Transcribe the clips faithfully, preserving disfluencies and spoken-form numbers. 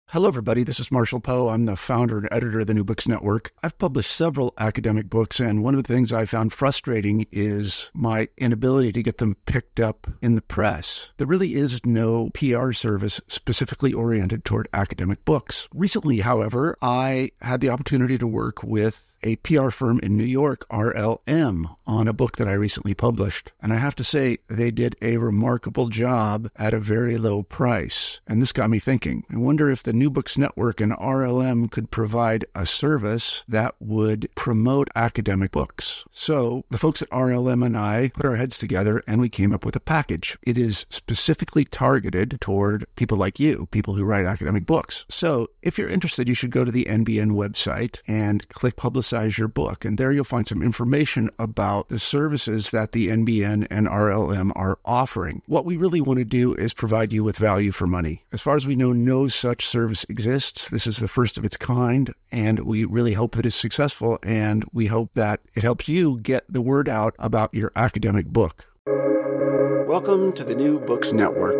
Hello, everybody. This is Marshall Poe. I'm the founder and editor of the New Books Network. I've published several academic books, and one of the things I found frustrating is my inability to get them picked up in the press. There really is no P R service specifically oriented toward academic books. Recently, however, I had the opportunity to work with a P R firm in New York, R L M, on a book that I recently published. And I have to say, they did a remarkable job at a very low price. And this got me thinking. I wonder if the New Books Network and R L M could provide a service that would promote academic books. So the folks at R L M and I put our heads together and we came up with a package. It is specifically targeted toward people like you, people who write academic books. So if you're interested, you should go to the N B N website and click Publicize your book. And there you'll find some information about the services that the N B N and R L M are offering. What we really want to do is provide you with value for money. As far as we know, no such service exists. This is the first of its kind, and we really hope that it's successful, and we hope that it helps you get the word out about your academic book. Welcome to the New Books Network.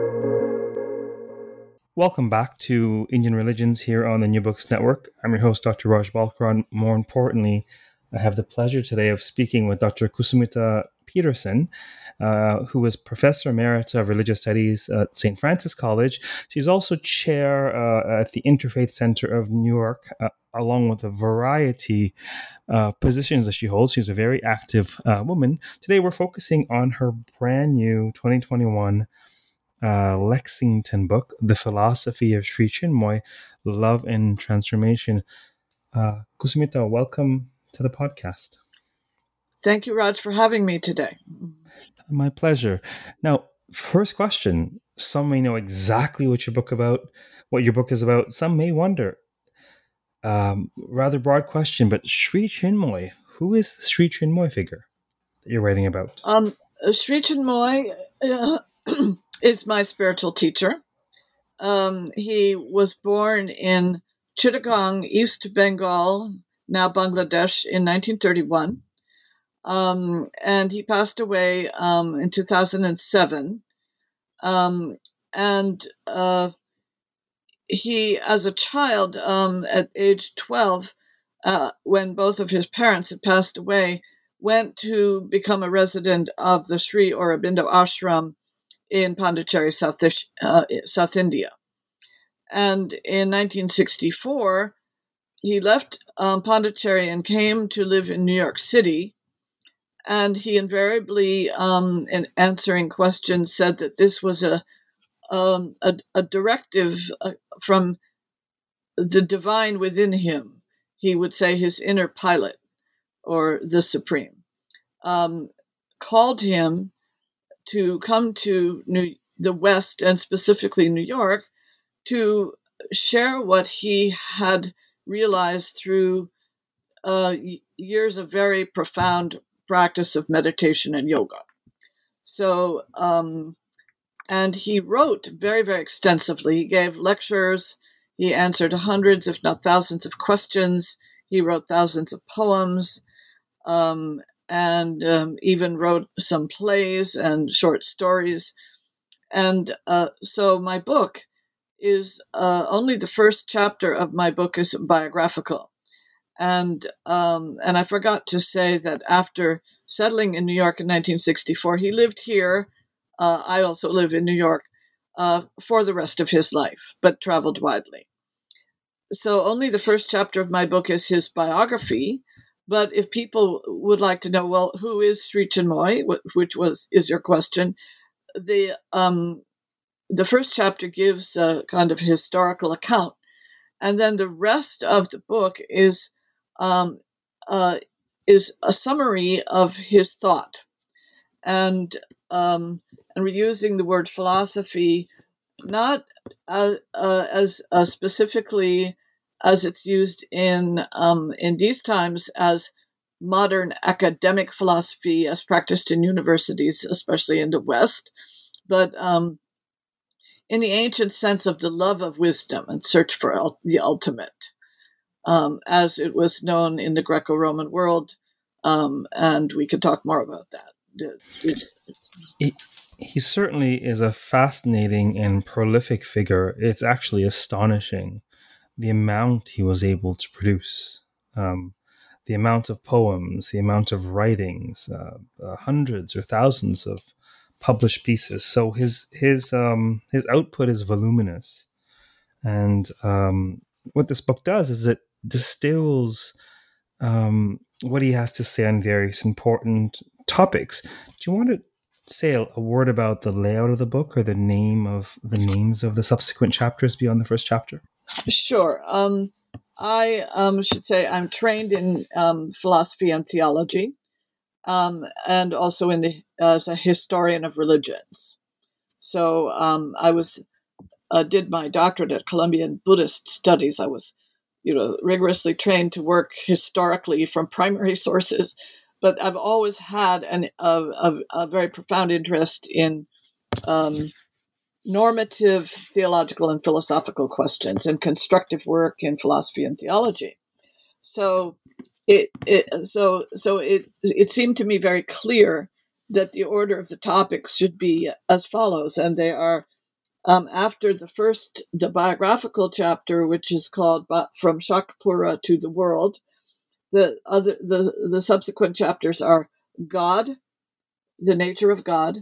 Welcome back to Indian Religions here on the New Books Network. I'm your host, Doctor Raj Balkaran. More importantly, I have the pleasure today of speaking with Doctor Kusumita Peterson, uh, who is Professor Emerita of Religious Studies at Saint Francis College. She's also chair uh, at the Interfaith Center of New York, uh, along with a variety of positions that she holds. She's a very active uh, woman. Today, we're focusing on her brand new twenty twenty-one Uh, Lexington book, The Philosophy of Sri Chinmoy, Love and Transformation. Uh, Kusumita, welcome to the podcast. Thank you, Raj, for having me today. My pleasure. Now, first question. Some may know exactly what your book about, what your book is about. Some may wonder. Um, rather broad question, but Sri Chinmoy, who is the Sri Chinmoy figure that you're writing about? Um, Sri Chinmoy uh, is my spiritual teacher. Um, he was born in Chittagong, East Bengal, now Bangladesh, in nineteen thirty-one. Um, and he passed away um, in two thousand seven. Um, and uh, he, as a child, um, at age twelve, uh, when both of his parents had passed away, went to become a resident of the Sri Aurobindo Ashram in Pondicherry, South, uh, South India. And in nineteen sixty-four, he left um, Pondicherry and came to live in New York City. And he invariably, um, in answering questions, said that this was a um, a, a directive uh, from the divine within him. He would say his inner pilot, or the Supreme, um, called him to come to New, the West, and specifically New York, to share what he had realized through uh, years of very profound practice of meditation and yoga. So, um, and he wrote very, very extensively. He gave lectures. He answered hundreds, if not thousands, of questions. He wrote thousands of poems. Um, and um, even wrote some plays and short stories. And uh, so my book is uh, only the first chapter of my book is biographical. And um, and I forgot to say that after settling in New York in nineteen sixty-four, he lived here. Uh, I also live in New York uh, for the rest of his life, but traveled widely. So only the first chapter of my book is his biography. But if people would like to know, well, who is Sri Chinmoy, which was is your question, the um, the first chapter gives a kind of historical account, and then the rest of the book is um, uh, is a summary of his thought, and um, and we're using the word philosophy not uh, uh, as uh, specifically as it's used in um, in these times as modern academic philosophy as practiced in universities, especially in the West, but um, in the ancient sense of the love of wisdom and search for the ultimate, um, as it was known in the Greco-Roman world, um, and we could talk more about that. he certainly is a fascinating and prolific figure. It's actually astonishing the amount he was able to produce, um, the amount of poems, the amount of writings, uh, uh, hundreds or thousands of published pieces. So his his um, his output is voluminous, and um, what this book does is it distills um, what he has to say on various important topics. Do you want to say a, a word about the layout of the book or the name of the names of the subsequent chapters beyond the first chapter? Sure. Um, I um, should say I'm trained in um, philosophy and theology, um, and also in the as a historian of religions. So um, I was uh, did my doctorate at Columbia in Buddhist studies. I was, you know, rigorously trained to work historically from primary sources, but I've always had an, a, a, a very profound interest in um, normative theological and philosophical questions and constructive work in philosophy and theology. So it, it so so it it seemed to me very clear that the order of the topics should be as follows, and they are um, after the first the biographical chapter, which is called From Shakapura to the World. The other the the subsequent chapters are God, the nature of God,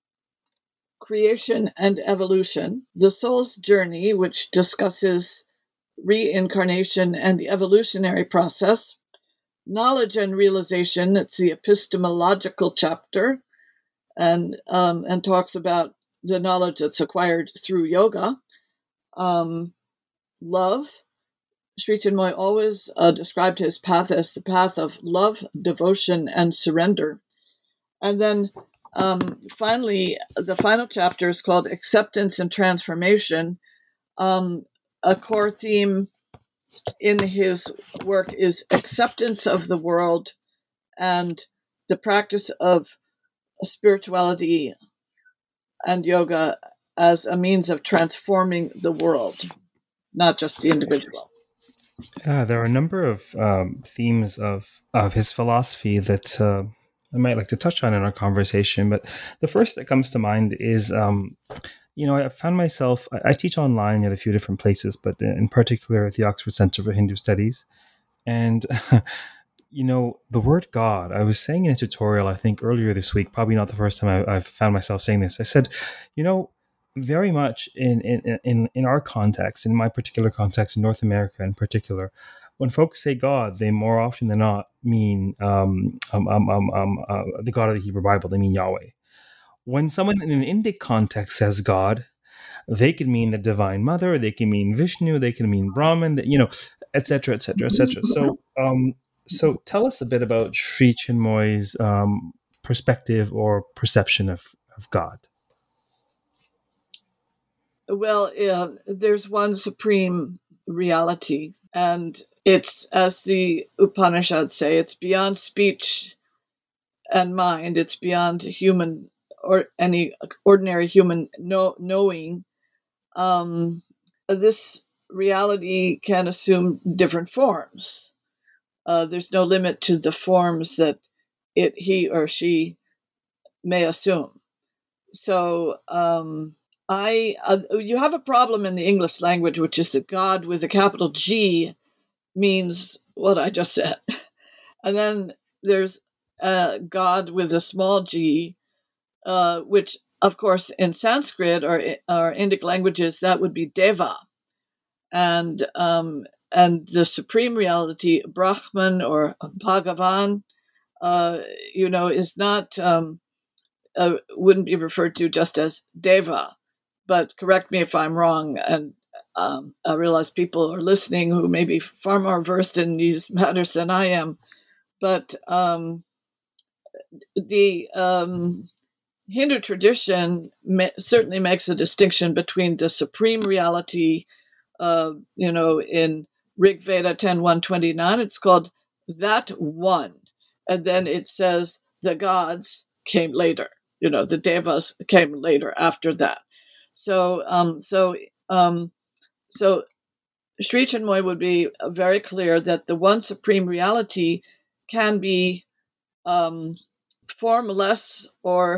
creation and evolution, the soul's journey, which discusses reincarnation and the evolutionary process, knowledge and realization, it's the epistemological chapter, and um, and talks about the knowledge that's acquired through yoga, um, love. Sri Chinmoy always uh, described his path as the path of love, devotion, and surrender. And then Um, finally, the final chapter is called Acceptance and Transformation. Um, a core theme in his work is acceptance of the world and the practice of spirituality and yoga as a means of transforming the world, not just the individual. Yeah, there are a number of um, themes of, of his philosophy that uh, I might like to touch on in our conversation. But the first that comes to mind is, um, you know, I found myself, I, I teach online at a few different places, but in particular at the Oxford Center for Hindu Studies. And, you know, the word God, I was saying in a tutorial, I think earlier this week, probably not the first time I, I've found myself saying this. I said, you know, very much in, in, in, in our context, in my particular context, in North America in particular, when folks say God, they more often than not mean um, um, um, um, um, uh, the God of the Hebrew Bible. They mean Yahweh. When someone in an Indic context says God, they can mean the Divine Mother, they can mean Vishnu, they can mean Brahman, you know, et cetera, et cetera, et cetera. So, um, so tell us a bit about Sri Chinmoy's um, perspective or perception of, of God. Well, uh, there's one supreme reality, and it's, as the Upanishads say, it's beyond speech and mind. It's beyond human or any ordinary human know, knowing. Um, this reality can assume different forms. Uh, there's no limit to the forms that it he or she may assume. So um, I uh, you have a problem in the English language, which is that God with a capital G means what I just said, and then there's uh, God with a small g, uh, which of course in Sanskrit or or Indic languages that would be Deva, and um, and the supreme reality Brahman or Bhagavan, uh, you know, is not. Um, Uh, wouldn't be referred to just as Deva, but correct me if I'm wrong. And um, I realize people are listening who may be far more versed in these matters than I am. But um, the um, Hindu tradition ma- certainly makes a distinction between the supreme reality, uh, you know, in Rig Veda ten one twenty-nine, it's called that one. And then it says the gods came later. You know, the devas came later after that. So, um, so, um, so Sri Chinmoy would be very clear that the one supreme reality can be um, formless or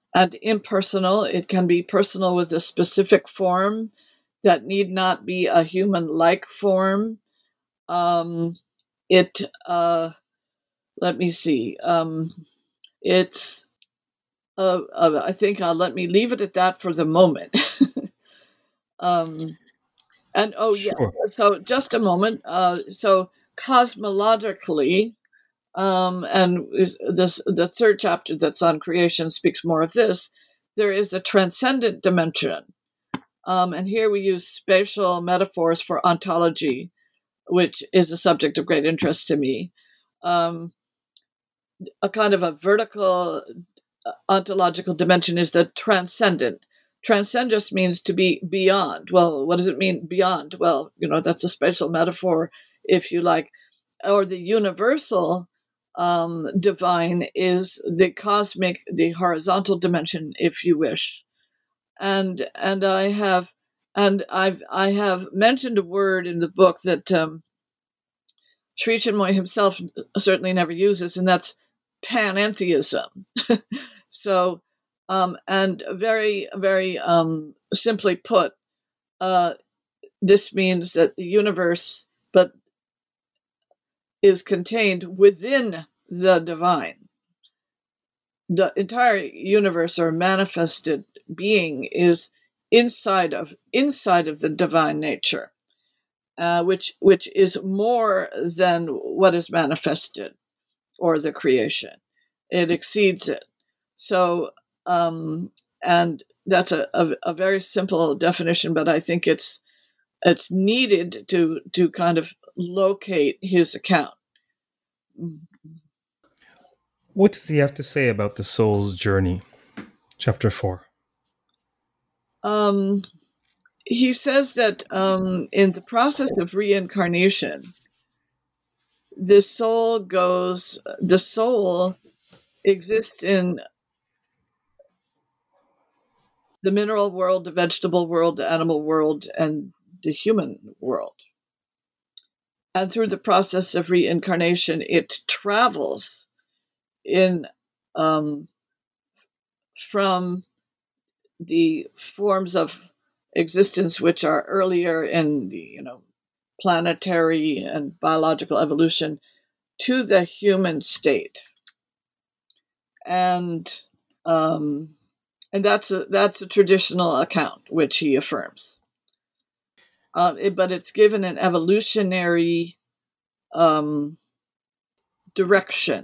and impersonal. It can be personal with a specific form that need not be a human-like form. Um, it, uh, let me see, um, it's, uh, uh, I think I'll let me leave it at that for the moment. um, and, oh, yeah, Sure. so just a moment. Uh, so cosmologically, um, and this, the third chapter that's on creation speaks more of this, there is a transcendent dimension. Um, and here we use spatial metaphors for ontology, which is a subject of great interest to me. Um, a kind of a vertical ontological dimension is the transcendent. Transcend just means to be beyond. Well, what does it mean beyond? Well, you know, that's a spatial metaphor, if you like. Or the universal um, divine is the cosmic, the horizontal dimension, if you wish. And and I have and I've I have mentioned a word in the book that um, Sri Chinmoy himself certainly never uses, and that's panentheism. So, um, and very, very um, simply put, uh, this means that the universe, but is contained within the divine. The entire universe or manifested being is inside of inside of the divine nature, uh, which which is more than what is manifested or the creation. It exceeds it. So, um, and that's a, a, a very simple definition, but I think it's it's needed to to kind of locate his account. What does he have to say about the soul's journey? Chapter four. Um, he says that um, in the process of reincarnation, the soul goes, the soul exists in the mineral world, the vegetable world, the animal world, and the human world. And through the process of reincarnation, it travels in um, from the forms of existence which are earlier in the you know planetary and biological evolution to the human state, and um, and that's a that's a traditional account which he affirms. Uh, it, but it's given an evolutionary um, direction,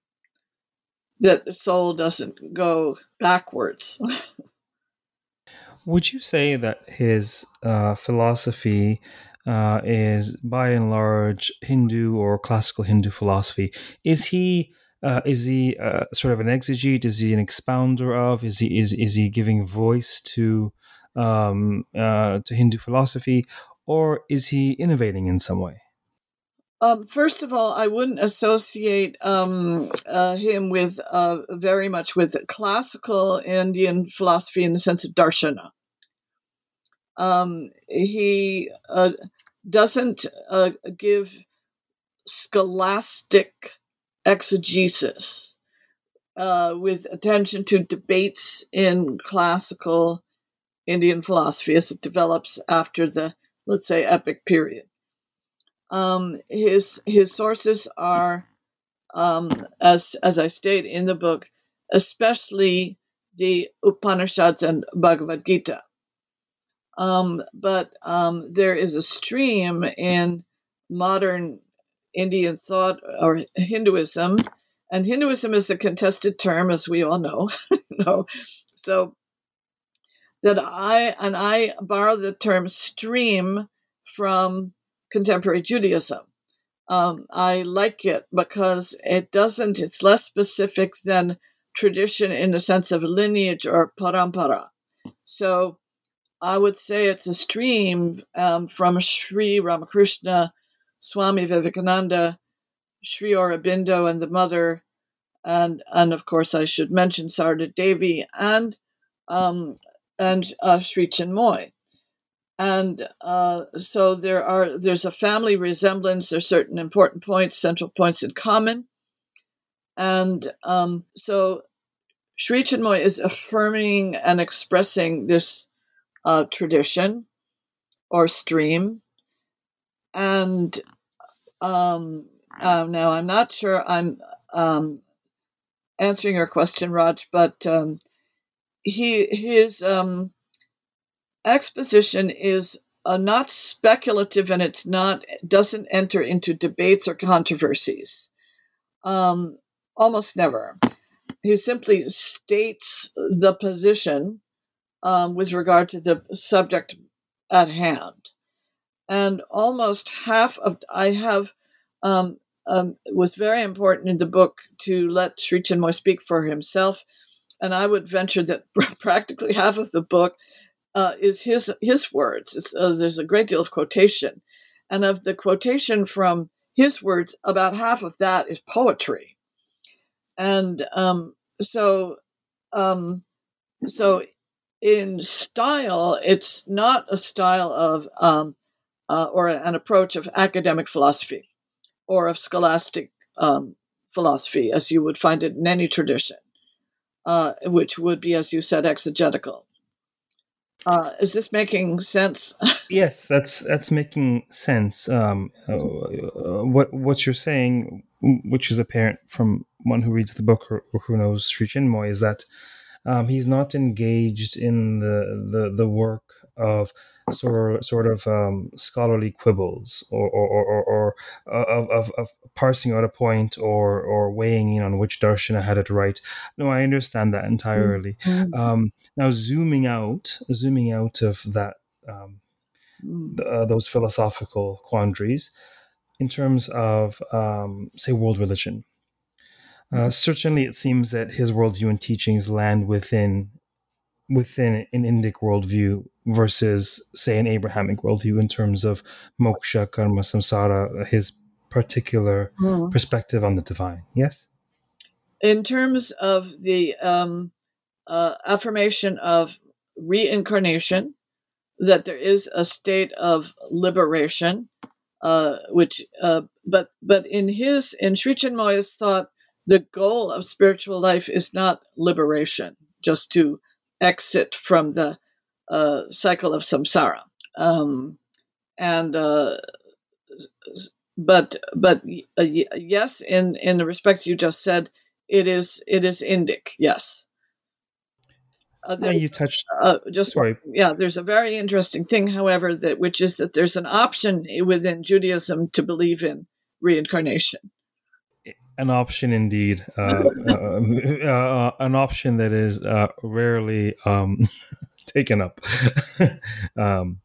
that the soul doesn't go backwards. Would you say that his uh, philosophy uh, is by and large Hindu or classical Hindu philosophy? Is he uh, is he uh, sort of an exegete? Is he an expounder of? Is he is is he giving voice to um, uh, to Hindu philosophy, or is he innovating in some way? Um, first of all, I wouldn't associate um, uh, him with uh, very much with classical Indian philosophy in the sense of darshana. Um, he uh, doesn't uh, give scholastic exegesis uh, with attention to debates in classical Indian philosophy as it develops after the, let's say, epic period. Um, his his sources are, um, as as I state in the book, especially the Upanishads and Bhagavad Gita. Um, but um, there is a stream in modern Indian thought or Hinduism, and Hinduism is a contested term, as we all know. no, so that I and I borrow the term stream from contemporary Judaism. Um, I like it because it doesn't, it's less specific than tradition in the sense of lineage or parampara. So I would say it's a stream um, from Sri Ramakrishna, Swami Vivekananda, Sri Aurobindo and the mother, and and of course I should mention Sarada Devi and um, and uh, Sri Chinmoy. And uh, so there are there's a family resemblance. There's certain important points, central points in common. And um, so Sri Chinmoy is affirming and expressing this uh, tradition or stream. And um, uh, now I'm not sure I'm um, answering your question, Raj, but um, he his um, exposition is uh, not speculative, and it's not doesn't enter into debates or controversies. Um, almost never. He simply states the position um, with regard to the subject at hand. And almost half of, I have, um, um, it was very important in the book to let Sri Chinmoy speak for himself. And I would venture that practically half of the book uh, is his his words. It's, uh, there's a great deal of quotation. And of the quotation from his words, about half of that is poetry. And um, so, um, so in style, it's not a style of um, uh, or an approach of academic philosophy or of scholastic um, philosophy, as you would find it in any tradition, uh, which would be, as you said, exegetical. Uh, is this making sense? Yes, that's that's making sense. Um, uh, what what you're saying, which is apparent from one who reads the book or, or who knows Sri Chinmoy, is that um, he's not engaged in the the, the work of sort sort of um, scholarly quibbles or or, or, or of, of of parsing out a point or or weighing in on which darshana had it right. No, I understand that entirely. Mm-hmm. Um, now, zooming out, zooming out of that. Um, Uh, those philosophical quandaries in terms of, um, say, world religion. Uh, certainly, it seems that his worldview and teachings land within within an Indic worldview versus, say, an Abrahamic worldview in terms of moksha, karma, samsara, his particular mm. perspective on the divine. Yes? In terms of the um, uh, affirmation of reincarnation, that there is a state of liberation, uh, which, uh, but but in his in Sri Chinmoy's thought, the goal of spiritual life is not liberation, just to exit from the uh, cycle of samsara. Um, and uh, but but uh, yes, in in the respect you just said, it is it is Indic, yes. Uh, yeah, you touched. Uh, just sorry. Yeah, there's a very interesting thing, however, that which is that there's an option within Judaism to believe in reincarnation. An option, indeed, uh, uh, uh, an option that is uh, rarely um, taken up. um,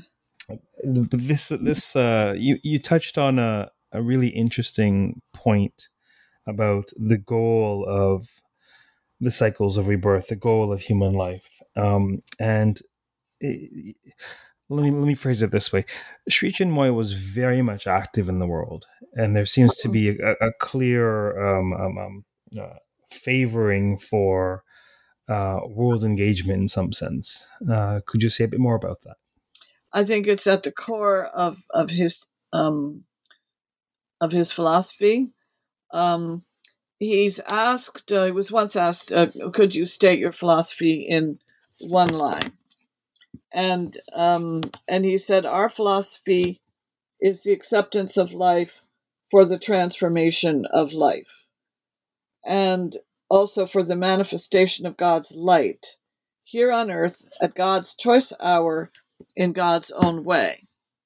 this this uh, you you touched on a, a really interesting point about the goal of the cycles of rebirth, the goal of human life. Um, and it, let me let me phrase it this way: Sri Chinmoy was very much active in the world, and there seems to be a, a clear um, um, um, uh, favoring for uh, world engagement in some sense. Uh, could you say a bit more about that? I think it's at the core of of his um, of his philosophy. Um, He's asked, uh, he was once asked, uh, could you state your philosophy in one line? And um, and he said, our philosophy is the acceptance of life for the transformation of life, and also for the manifestation of God's light here on earth at God's choice hour in God's own way.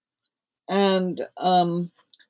And um,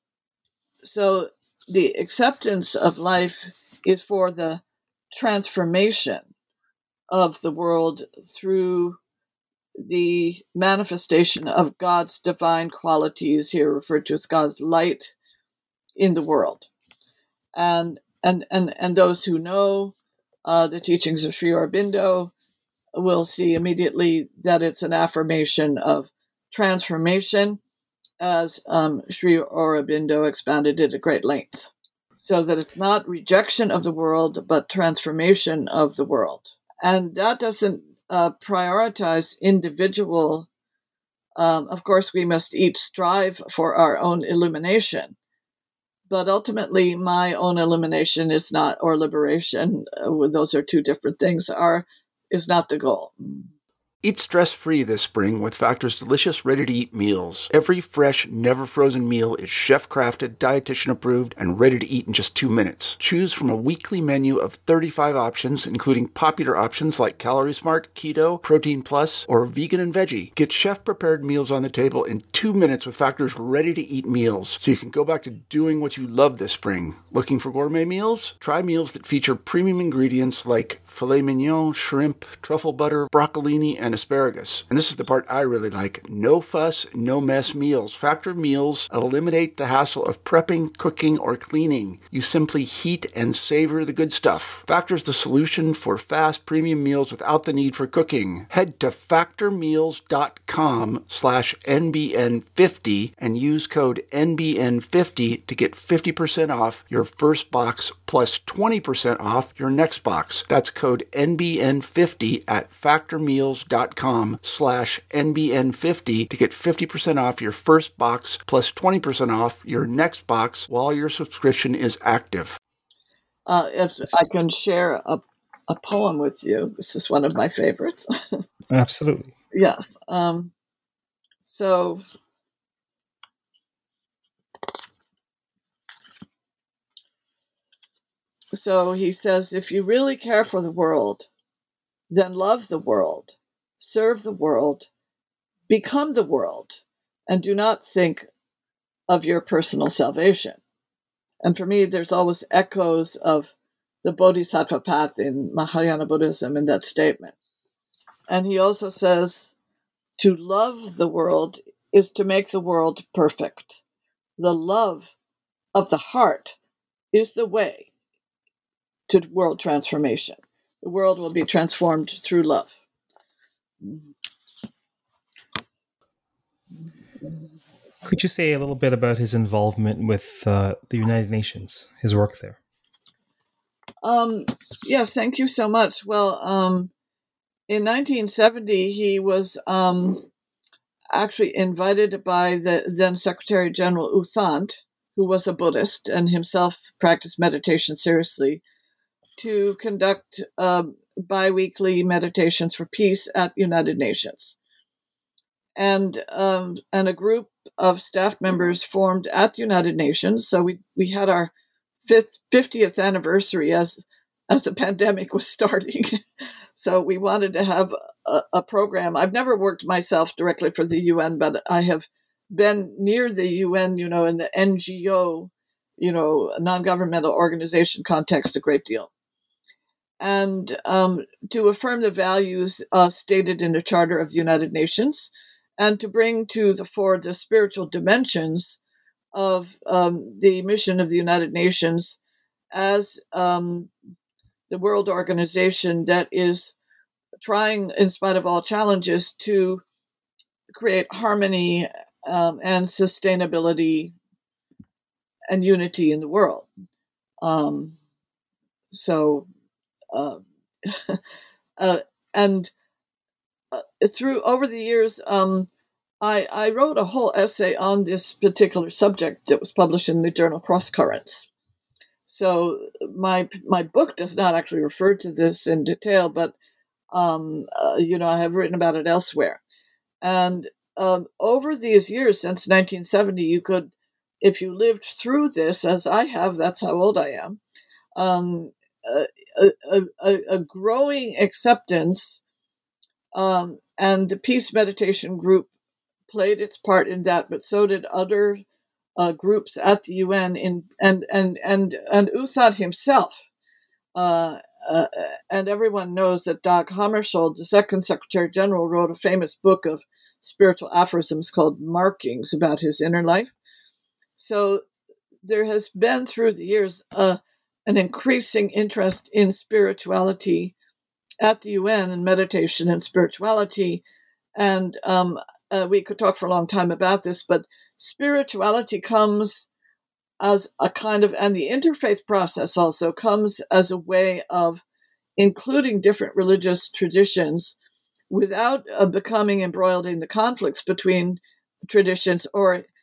so the acceptance of life is for the transformation of the world through the manifestation of God's divine qualities, here referred to as God's light in the world. And and and, and those who know uh, the teachings of Sri Aurobindo will see immediately that it's an affirmation of transformation, as um, Sri Aurobindo expounded it at great length. So that it's not rejection of the world, but transformation of the world. And that doesn't uh, prioritize individual. Um, of course, we must each strive for our own illumination. but ultimately, my own elimination is not, or liberation, uh, those are two different things, are is not the goal. Eat stress-free this spring with Factor's delicious, ready-to-eat meals. Every fresh, never-frozen meal is chef-crafted, dietitian-approved, and ready to eat in just two minutes. Choose from a weekly menu of thirty-five options, including popular options like Calorie Smart, Keto, Protein Plus, or Vegan and Veggie. Get chef-prepared meals on the table in two minutes with Factor's ready-to-eat meals, so you can go back to doing what you love this spring. Looking for gourmet meals? Try meals that feature premium ingredients like filet mignon, shrimp, truffle butter, broccolini, and asparagus. And this is the part I really like. No fuss, no mess meals. Factor meals eliminate the hassle of prepping, cooking, or cleaning. You simply heat and savor the good stuff. Factor's the solution for fast premium meals without the need for cooking. Head to factormeals.com slash NBN50 and use code N B N fifty to get fifty percent off your first box plus twenty percent off your next box. That's code N B N fifty at factormeals.com slash NBN50 to get fifty percent off your first box plus twenty percent off your next box while your subscription is active. Uh, if I can share a, a poem with you, this is one of my favorites. Absolutely. Yes. Um, so, so he says, if you really care for the world, then love the world. Serve the world, become the world, and do not think of your personal salvation. And for me, there's always echoes of the Bodhisattva path in Mahayana Buddhism in that statement. And he also says, to love the world is to make the world perfect. The love of the heart is the way to world transformation. The world will be transformed through love. Could you say a little bit about his involvement with uh, the United Nations, his work there? Um, yes, thank you so much. Well, um, in nineteen seventy, he was um, actually invited by the then Secretary General U Thant, who was a Buddhist and himself practiced meditation seriously, to conduct uh, bi-weekly meditations for peace at United Nations. And um, and a group of staff members formed at the United Nations. So we, we had our fifth, fiftieth anniversary as as the pandemic was starting. So we wanted to have a, a program. I've never worked myself directly for the U N, but I have been near the U N, you know, in the N G O, you know, non-governmental organization context a great deal. And um, to affirm the values uh, stated in the Charter of the United Nations, and to bring to the fore the spiritual dimensions of um, the mission of the United Nations as um, the world organization that is trying, in spite of all challenges, to create harmony um, and sustainability and unity in the world. Um, so, uh, uh, and uh, through over the years, um, I, I wrote a whole essay on this particular subject that was published in the journal Cross Currents. So my my book does not actually refer to this in detail, but um, uh, you know, I have written about it elsewhere. And um, over these years, since nineteen seventy, you could, if you lived through this, as I have, that's how old I am, um, a, a, a, a growing acceptance, um, and the Peace Meditation Group played its part in that, but so did other uh, groups at the U N, in and and and and U Thant himself. Uh, uh, and everyone knows that Dag Hammarskjöld, the second Secretary General, wrote a famous book of spiritual aphorisms called Markings about his inner life. So there has been through the years uh, an increasing interest in spirituality at the U N and meditation and spirituality. And um, uh, we could talk for a long time about this, but spirituality comes as a kind of, and the interfaith process also comes as a way of including different religious traditions without uh, becoming embroiled in the conflicts between traditions or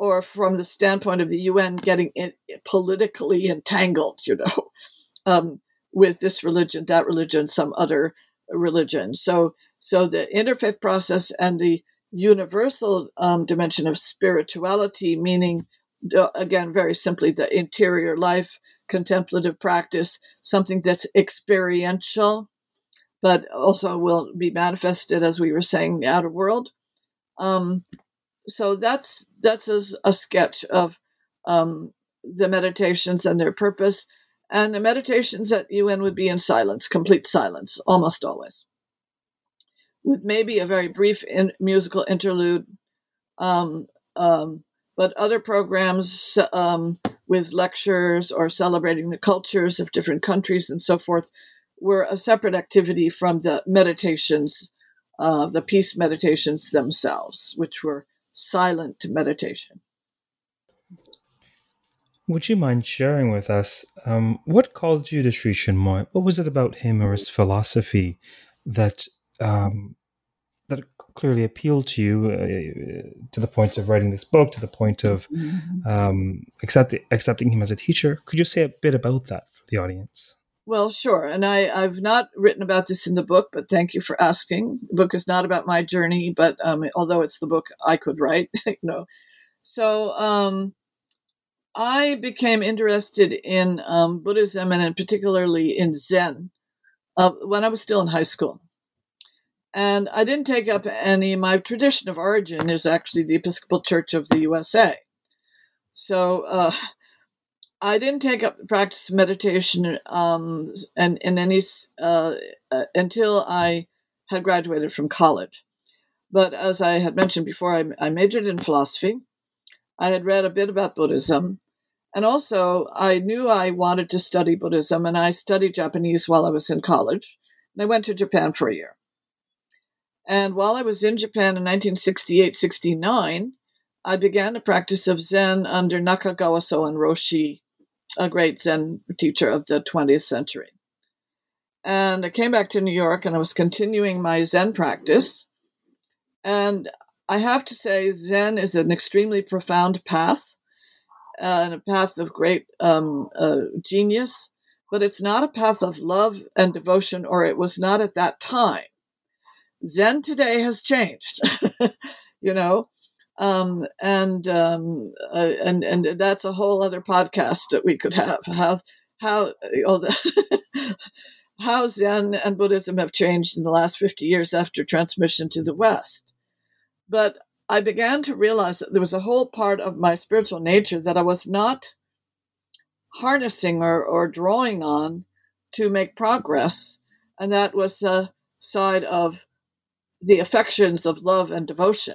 or from the standpoint of the U N getting in, politically entangled, you know, um, with this religion, that religion, some other religion. So, so the interfaith process and the universal um, dimension of spirituality, meaning, uh, again, very simply, the interior life, contemplative practice, something that's experiential, but also will be manifested, as we were saying, in the outer world. Um, so that's that's a, a sketch of um, the meditations and their purpose. And the meditations at U N would be in silence, complete silence, almost always, with maybe a very brief in, musical interlude. Um, um, but other programs um, with lectures or celebrating the cultures of different countries and so forth were a separate activity from the meditations, uh, the peace meditations themselves, which were silent meditation. Would you mind sharing with us um, what called you to Sri Chinmoy? What was it about him or his philosophy that um, that clearly appealed to you uh, to the point of writing this book, to the point of um, accept, accepting him as a teacher? Could you say a bit about that for the audience? Well, sure. And I, I've not written about this in the book, but thank you for asking. The book is not about my journey, but um, although it's the book I could write, you know. So um, I became interested in um, Buddhism and in particularly in Zen uh, when I was still in high school. And I didn't take up any. My tradition of origin is actually the Episcopal Church of the U S A. So uh, I didn't take up the practice of meditation um, and in any uh, uh, until I had graduated from college. But as I had mentioned before, I, I majored in philosophy. I had read a bit about Buddhism. And also, I knew I wanted to study Buddhism, and I studied Japanese while I was in college. And I went to Japan for a year. And while I was in Japan in nineteen sixty-eight sixty-nine, I began a practice of Zen under Nakagawa Soen Roshi, a great Zen teacher of the twentieth century. And I came back to New York, and I was continuing my Zen practice. And I have to say, Zen is an extremely profound path, uh, and a path of great um, uh, genius, but it's not a path of love and devotion, or it was not at that time. Zen today has changed, you know, um, and um, uh, and and that's a whole other podcast that we could have. How how you know, how Zen and Buddhism have changed in the last fifty years after transmission to the West. But I began to realize that there was a whole part of my spiritual nature that I was not harnessing or, or drawing on to make progress, and that was the side of the affections of love and devotion.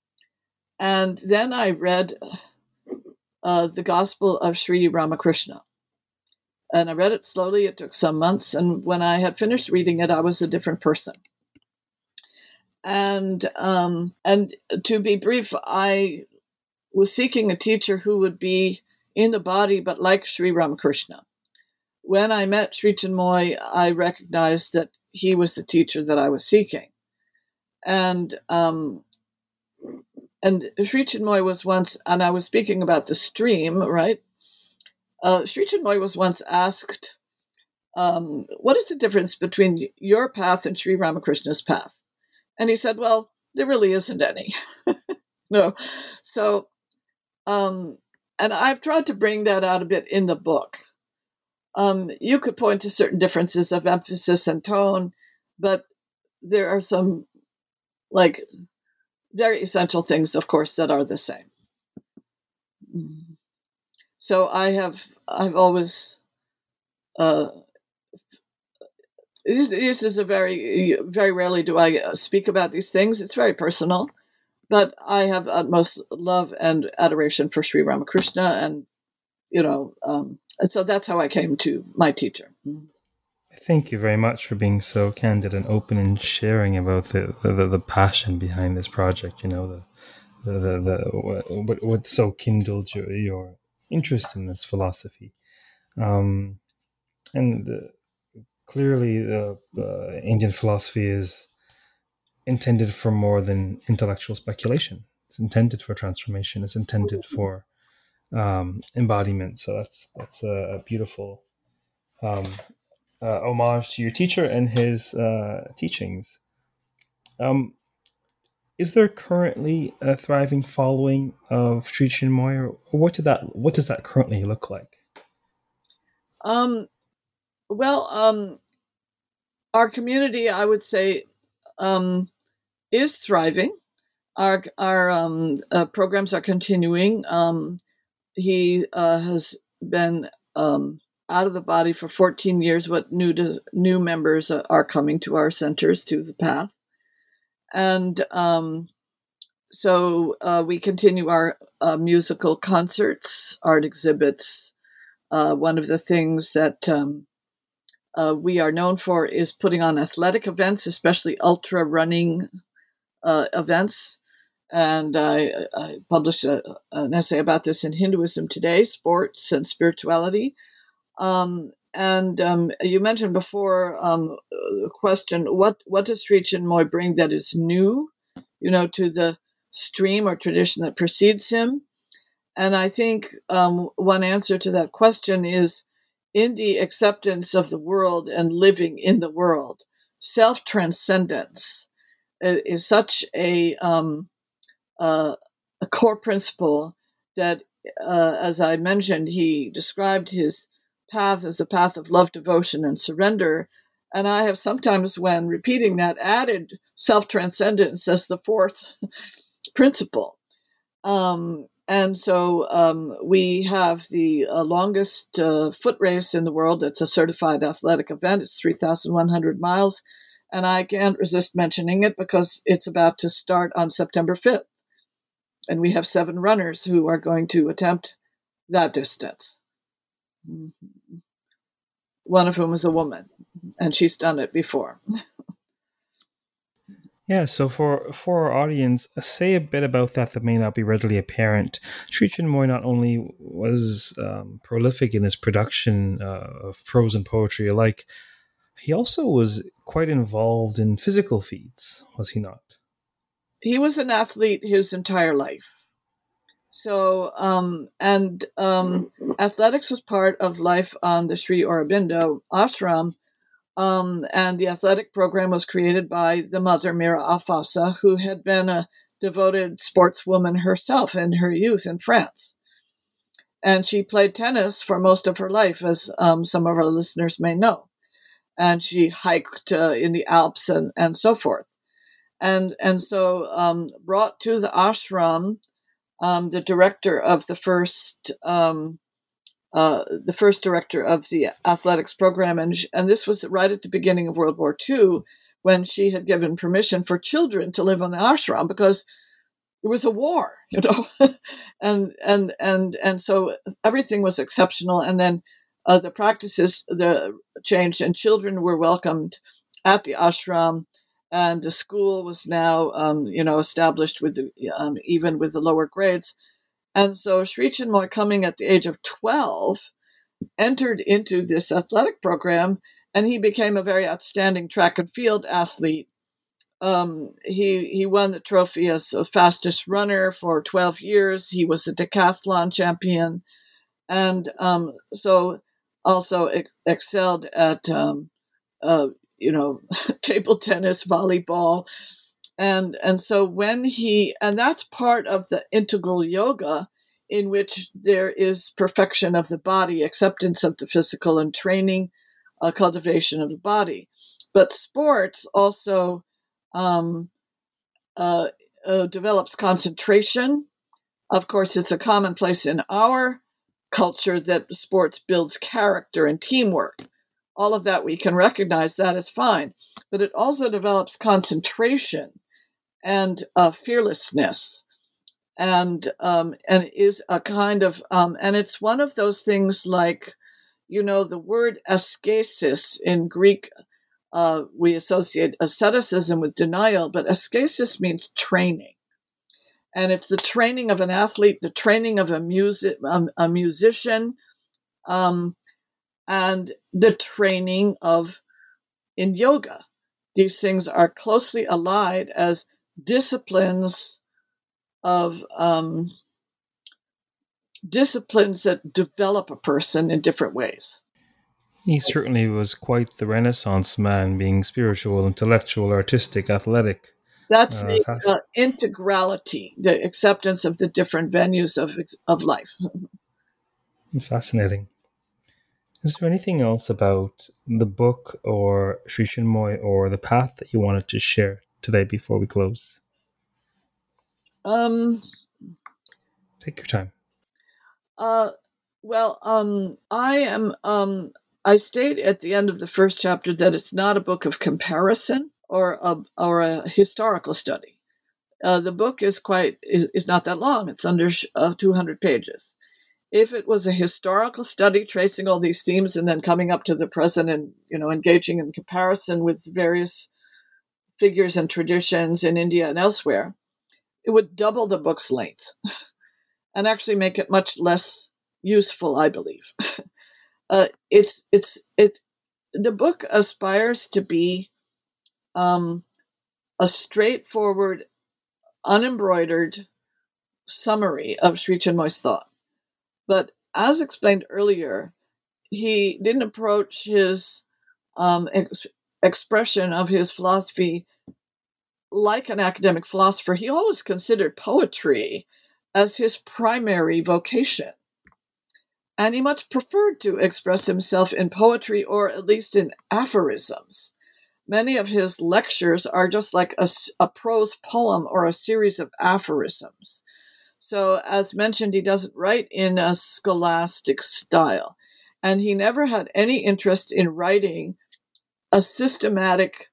And then I read uh, the Gospel of Sri Ramakrishna. And I read it slowly. It took some months. And when I had finished reading it, I was a different person. And um, and to be brief, I was seeking a teacher who would be in the body, but like Sri Ramakrishna. When I met Sri Chinmoy, I recognized that he was the teacher that I was seeking. And um, and Sri Chinmoy was once, and I was speaking about the stream, right? Uh, Sri Chinmoy was once asked, um, what is the difference between your path and Sri Ramakrishna's path? And he said, well, there really isn't any. No. So, um, and I've tried to bring that out a bit in the book. Um, you could point to certain differences of emphasis and tone, but there are some like very essential things, of course, that are the same. So I have, I've always, uh, this, this is a very, very rarely do I speak about these things. It's very personal, but I have utmost love and adoration for Sri Ramakrishna, and, you know, um, and so that's how I came to my teacher. Thank you very much for being so candid and open and sharing about the the, the passion behind this project. You know, the the the, the what what so kindled your your interest in this philosophy, um, and the, clearly the uh, Indian philosophy is intended for more than intellectual speculation. It's intended for transformation. It's intended for um, embodiment. So that's that's a, a beautiful um, uh, homage to your teacher and his uh, teachings. Um, is there currently a thriving following of Sri Chinmoy, or what did that what does that currently look like? Um, well, um, our community, I would say, um, is thriving. Our our um, uh, programs are continuing. Um, he uh, has been um, out of the body for fourteen years. What new to, new members are coming to our centers, to the path, and um, so uh, we continue our uh, musical concerts, art exhibits. Uh, one of the things that um, uh, we are known for is putting on athletic events, especially ultra running uh, events. And I, I published a, an essay about this in Hinduism Today, Sports and Spirituality. Um, and um, you mentioned before um, the question, what, what does Sri Chinmoy bring that is new, you know, to the stream or tradition that precedes him? And I think um, one answer to that question is in the acceptance of the world and living in the world. Self-transcendence is such a... Um, Uh, a core principle that, uh, as I mentioned, he described his path as a path of love, devotion, and surrender. And I have sometimes, when repeating that, added self-transcendence as the fourth principle. Um, and so um, we have the uh, longest uh, foot race in the world. It's a certified athletic event. It's three thousand one hundred miles. And I can't resist mentioning it because it's about to start on September fifth. And we have seven runners who are going to attempt that distance. Mm-hmm. One of whom is a woman, and she's done it before. Yeah, so for, for our audience, say a bit about that that may not be readily apparent. Sri Chinmoy not only was um, prolific in his production uh, of prose and poetry alike, he also was quite involved in physical feats, was he not? He was an athlete his entire life. So, um, and um, athletics was part of life on the Sri Aurobindo ashram. Um, and the athletic program was created by the mother, Mira Alfassa, who had been a devoted sportswoman herself in her youth in France. And she played tennis for most of her life, as um, some of our listeners may know. And she hiked uh, in the Alps and, and so forth. And and so um, brought to the ashram um, the director of the first um, uh, the first director of the athletics program, and sh- and this was right at the beginning of World War Two, when she had given permission for children to live on the ashram because it was a war, you know, and and and and so everything was exceptional. And then uh, the practices the changed, and children were welcomed at the ashram. And the school was now, um, you know, established with the, um, even with the lower grades. And so Sri Chinmoy, coming at the age of twelve, entered into this athletic program, and he became a very outstanding track and field athlete. Um, he he won the trophy as the fastest runner for twelve years. He was a decathlon champion, and um, so also ex- excelled at um, uh, you know, table tennis, volleyball. And, and so when he, and that's part of the integral yoga in which there is perfection of the body, acceptance of the physical, and training, uh, cultivation of the body. But sports also um, uh, uh, develops concentration. Of course, it's a commonplace in our culture that sports builds character and teamwork. All of that we can recognize, that is fine. But it also develops concentration and uh, fearlessness. And um, and is a kind of, um, and it's one of those things like, you know, the word ascesis in Greek, uh, we associate asceticism with denial, but ascesis means training. And it's the training of an athlete, the training of a music, um, a musician, um, and the training of in yoga. These things are closely allied as disciplines of um, disciplines that develop a person in different ways. He certainly was quite the Renaissance man, being spiritual, intellectual, artistic, athletic. That's Uh, the fast- uh, integrality, the acceptance of the different venues of of life. Fascinating. Is there anything else about the book or Sri Chinmoy or the path that you wanted to share today before we close? Um, Take your time. uh, well, um, I am. Um, I state at the end of the first chapter that it's not a book of comparison or a or a historical study. Uh, the book is quite is, is not that long. It's under uh, two hundred pages. If it was a historical study tracing all these themes and then coming up to the present and, you know, engaging in comparison with various figures and traditions in India and elsewhere, it would double the book's length and actually make it much less useful, I believe. uh, it's it's it's the book aspires to be um, a straightforward, unembroidered summary of Sri Chinmoy's thought. But as explained earlier, he didn't approach his um, ex- expression of his philosophy like an academic philosopher. He always considered poetry as his primary vocation. And he much preferred to express himself in poetry or at least in aphorisms. Many of his lectures are just like a, a prose poem or a series of aphorisms. So, as mentioned, he doesn't write in a scholastic style. And he never had any interest in writing a systematic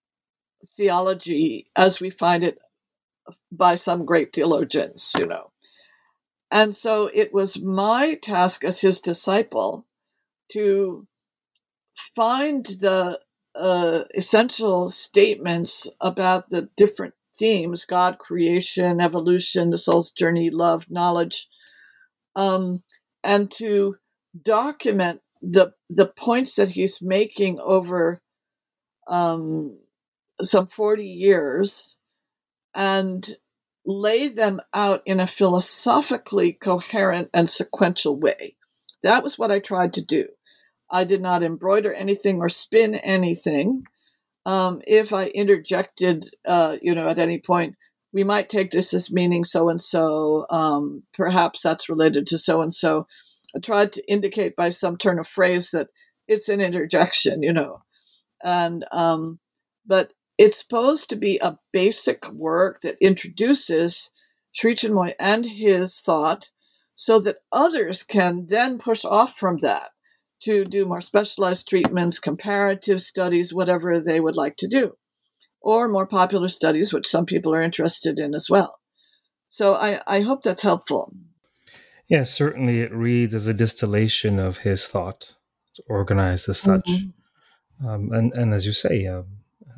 theology as we find it by some great theologians, you know. And so it was my task as his disciple to find the uh, essential statements about the different themes: God, creation, evolution, the soul's journey, love, knowledge, um, and to document the the points that he's making over um, some forty years and lay them out in a philosophically coherent and sequential way. That was what I tried to do. I did not embroider anything or spin anything. Um, if I interjected, uh, you know, at any point, we might take this as meaning so-and-so. Um, perhaps that's related to so-and-so. I tried to indicate by some turn of phrase that it's an interjection, you know. And um, but it's supposed to be a basic work that introduces Sri Chinmoy and his thought so that others can then push off from that to do more specialized treatments, comparative studies, whatever they would like to do, or more popular studies, which some people are interested in as well. So I, I hope that's helpful. Yes, certainly it reads as a distillation of his thought, organized as such. Mm-hmm. Um, and, and as you say, um,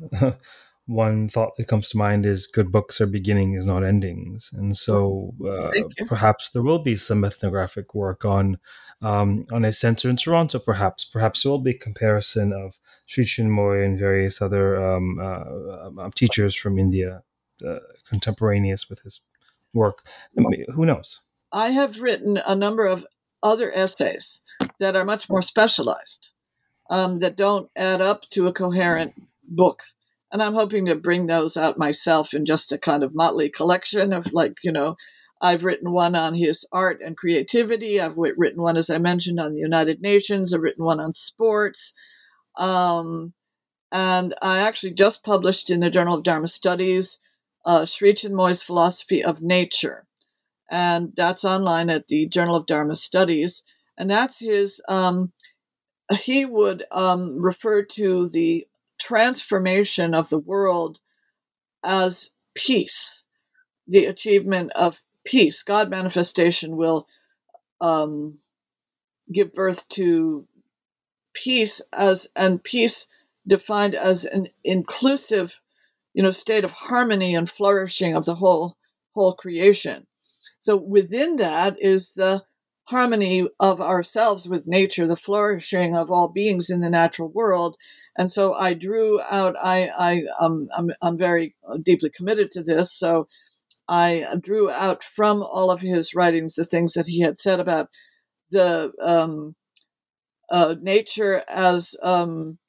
one thought that comes to mind is good books are beginnings, not endings. And so uh, perhaps there will be some ethnographic work on um, on a center in Toronto, perhaps. Perhaps there will be a comparison of Sri Chinmoy and various other um, uh, uh, teachers from India, uh, contemporaneous with his work. I mean, who knows? I have written a number of other essays that are much more specialized, um, that don't add up to a coherent book. And I'm hoping to bring those out myself in just a kind of motley collection of, like, you know, I've written one on his art and creativity. I've written one, as I mentioned, on the United Nations. I've written one on sports. Um, and I actually just published in the Journal of Dharma Studies, uh, Sri Chinmoy's Philosophy of Nature. And that's online at the Journal of Dharma Studies. And that's his, um, he would um, refer to the transformation of the world as peace, the achievement of peace. God manifestation will um, give birth to peace, as and peace defined as an inclusive, you know, state of harmony and flourishing of the whole whole creation. So within that is the harmony of ourselves with nature, the flourishing of all beings in the natural world. And so I drew out, I, I, um, I'm, I'm very deeply committed to this. So I drew out from all of his writings the things that he had said about the um, uh, nature as um,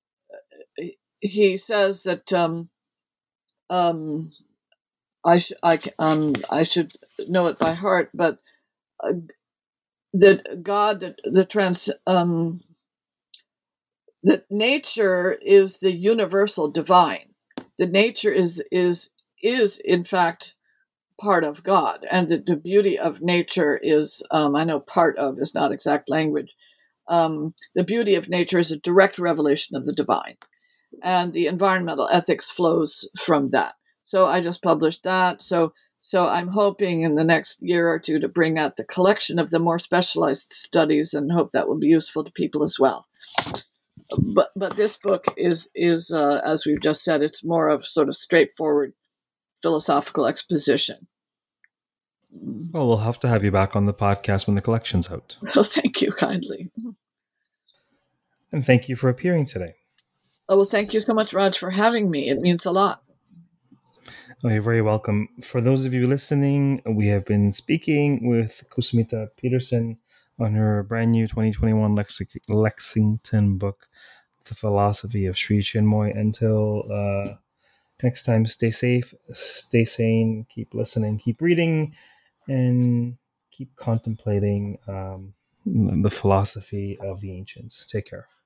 he says that um, um, I, sh- I, um, I should know it by heart, but uh, that God, the, the trans, um, that nature is the universal divine. That nature is is is in fact part of God, and that the beauty of nature is, um, I know part of is not exact language. Um, the beauty of nature is a direct revelation of the divine, and the environmental ethics flows from that. So I just published that. So so I'm hoping in the next year or two to bring out the collection of the more specialized studies, and hope that will be useful to people as well. But but this book is is uh, as we've just said, it's more of sort of straightforward philosophical exposition. Well, we'll have to have you back on the podcast when the collection's out. Well, thank you kindly. And thank you for appearing today. Oh, well, thank you so much, Raj, for having me. It means a lot. Oh, you're very welcome. For those of you listening, we have been speaking with Kusumita Peterson on her brand new twenty twenty-one Lex- Lexington book, The Philosophy of Sri Chinmoy. Until uh, next time, stay safe, stay sane, keep listening, keep reading, and keep contemplating um, the philosophy of the ancients. Take care.